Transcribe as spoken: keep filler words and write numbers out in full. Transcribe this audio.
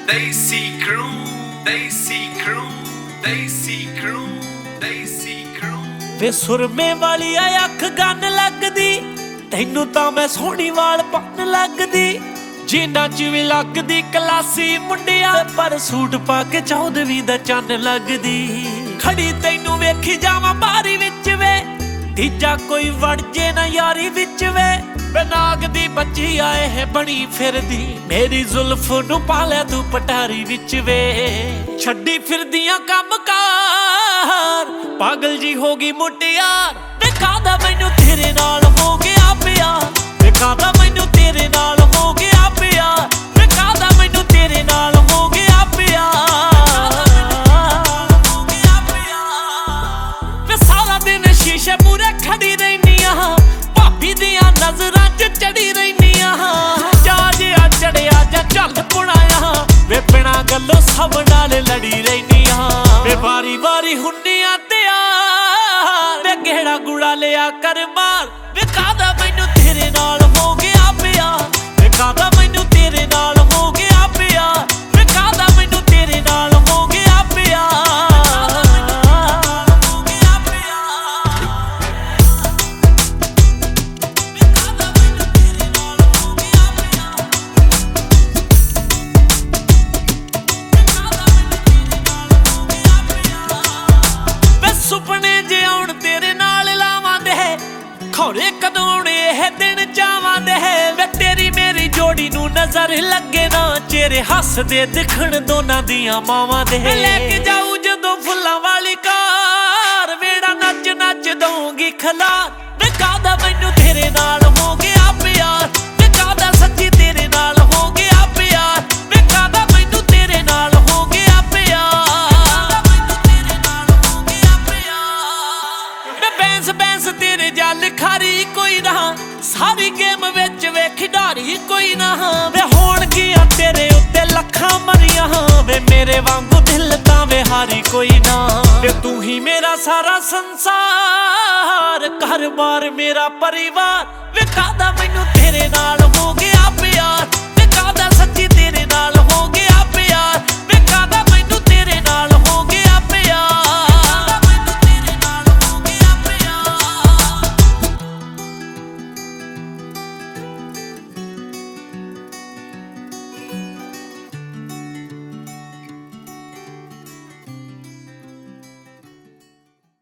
Desi Crew, Desi Crew, Desi Crew, Desi Crew। ਵੇ ਸੁਰਮੇ ਵਾਲੀ ਆ ਅੱਖ ਗੰਨ ਲੱਗਦੀ, ਤੈਨੂੰ ਤਾਂ ਮੈਂ ਸੋਹਣੀ ਵਾਲ ਪੰਨ ਲੱਗਦੀ। ਜਿੰਨਾਂ ਚ ਵੀ ਲੱਗਦੀ ਕਲਾਸੀ ਮੁੰਡਿਆ, ਪਰ ਸੂਟ ਪਾ ਕੇ ਚੌਦਵੀਂ ਦਾ ਚੰਨ ਲੱਗਦੀ। ਖੜੀ ਤੈਨੂੰ ਵੇਖੀ ਜਾਵਾਂ ਬਾਰੀ ਵਿੱਚ ਵੇ, ਤੀਜਾ ਕੋਈ ਵੜ ਜੇ ਨਾ ਯਾਰੀ ਵਿੱਚ ਵੇ। ਬਨਾਗ ਦੀ ਬੱਚੀ ਆਏ ਹੈ ਬਣੀ ਫਿਰਦੀ, ਮੇਰੀ ਜ਼ੁਲਫ ਨੂੰ ਪਾ ਲੈ ਤੂੰ ਪਟਾਰੀ ਵਿੱਚ ਵੇ। ਛੱਡੀ ਫਿਰਦੀਆਂ ਕੰਮ ਕਾਰ, ਪਾਗਲ ਜੀ ਹੋ ਗਈ ਮੁਟਿਆਰ। ਵੇ ਕਾਹਦਾ ਮੈਨੂੰ ਤੇਰੇ ਨਾਲ ਹੋ ਗਿਆ ਪਿਆਰ, ਵੇ ਕਾਹਦਾ ਮੈਨੂੰ ਤੇਰੇ ਨਾਲ ਹੋ ਗਿਆ ਪਿਆਰ, ਵੇ ਕਾਹਦਾ ਮੈਨੂੰ ਤੇਰੇ ਨਾਲ ਹੋ ਗਿਆ ਪਿਆਰ। ਵੇ ਸਾਰਾ ਦਿਨ ਸ਼ੀਸ਼ੇ ਮੂਰੇ ਖੜੀ ਰਹਿਨੀ ਆ, ਭਾਬੀ ਦੀਆਂ ਨਜ਼ਰਾਂ ਚ ਚੜੀ ਰਹਿਨੀ ਆ। ਜਾ ਜਿਆ ਚੜਿਆ ਜਾਂ ਝੱਲ ਪੁਣਾਇਆ, ਵੇ ਬਿਨਾਂ ਗੱਲੋਂ ਸਭ ਨਾਲ ਲੜੀ ਰਹਿਨੀ ਆ। ਵੇ ਵਾਰੀ ਵਾਰੀ ਹੁੰਨੀਆਂ ਤਿਆਰ, ਵੇ ਗੇੜਾ ਗੁੜਾ ਲਿਆ ਕਰ ਮਾਰ। ਵੇ ਕਾਹਦਾ ਮੈਨੂੰ ਤੇਰੇ ਨਾਲ ਹੋ ਗਿਆ ਪਿਆਰ, ਵੇ ਕਾਹਦਾ ਮੈਨੂੰ ਤੇਰੇ ਨਾਲ ਹੋ ਗਿਆ ਪਿਆਰ, ਵੇ ਕਾਹਦਾ ਮੈਨੂੰ ਤੇਰੇ ਨਾਲ ਹੋ ਗਿਆ ਪਿਆਰ। ਸੁਪਨੇ ਜੇ ਆਉਣ ਤੇਰੇ ਨਾਲ ਲਾਵਾਂ ਦੇ, ਖੌਰੇ ਕਦੋਂ ਆਉਣੇ ਇਹ ਦਿਨ ਚਾਵਾਂ ਦੇ। ਵੇ ਤੇਰੀ ਮੇਰੀ ਜੋੜੀ ਨੂੰ ਨਜ਼ਰ ਲੱਗੇ ਨਾ, ਚਿਹਰੇ ਹੱਸਦੇ ਦਿਖਣ ਦੋਨਾਂ ਦੀਆਂ ਮਾਵਾਂ ਦੇ। ਲੈ ਕੇ ਜਾਊ ਜਦੋਂ ਫੁੱਲਾਂ ਵਾਲੀ ਕਾਰ, ਵੇੜਾ ਨੱਚ ਨੱਚ ਦਊਂਗੀ ਖਲਾਰ। ਵੇ ਕਾਹਦਾ ਮੈਨੂੰ ਤੇਰੇ ਨਾਲ ਹੋ ਗਿਆ ਪਿਆਰ, ਵੇ ਕਾਹਦਾ ਸੱਚੀ ਤੇਰੇ ਨਾਲ ਹੋ ਗਿਆ ਪਿਆਰ, ਵੇ ਕਾਹਦਾ ਮੈਨੂੰ ਤੇਰੇ ਨਾਲ ਹੋ ਗਿਆ ਪਿਆਰ। ਬੈਂਸ ਬੈਂਸ ਤੇਰੇ ਜਲ ਖਾਰੀ ਕੋਈ ਨਾ, ਸਾਰੀ ਗੇਮ ਵਿੱਚ ਵੇ ਖਿਡਾਰੀ ਕੋਈ ਨਾ। ਵੇ ਹੋਣਗੀਆਂ ਤੇਰੇ ਉੱਤੇ ਲੱਖਾਂ ਮਰੀਆਂ, ਵੇ ਮੇਰੇ ਵਾਂਗੂ ਦਿਲ ਤਾਂ ਵੇ ਹਾਰੀ ਕੋਈ ਨਾ। ਵੇ ਤੂੰ ਹੀ ਮੇਰਾ ਸਾਰਾ ਸੰਸਾਰ, ਘਰ ਬਾਰ ਮੇਰਾ ਪਰਿਵਾਰ। ਵੇ ਕਾਹਦਾ ਮੈਨੂੰ ਤੇਰੇ ਨਾਲ ਹੋ ਗਿਆ